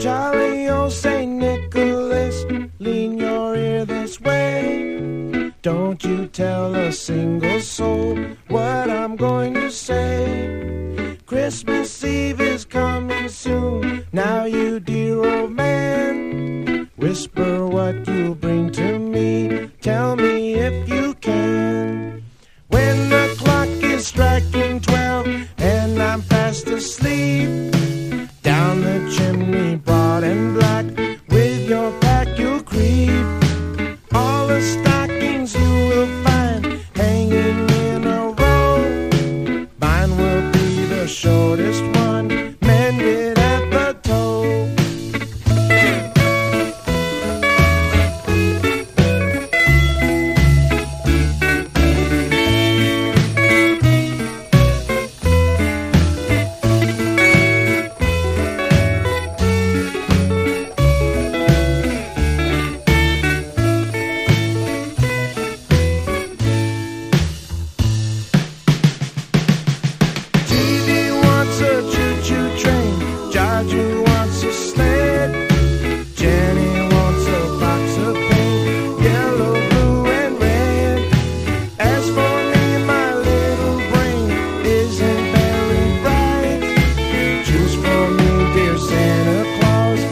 Jolly old St. Nicholas, lean your ear this way. Don't you tell a single soul what I'm going to say. Christmas Eve is coming soon. Now you dear old man, whisper what you'll bring to me. Tell me if you can. When the clock is striking 12 and I'm fast asleep, down the chimney broad and black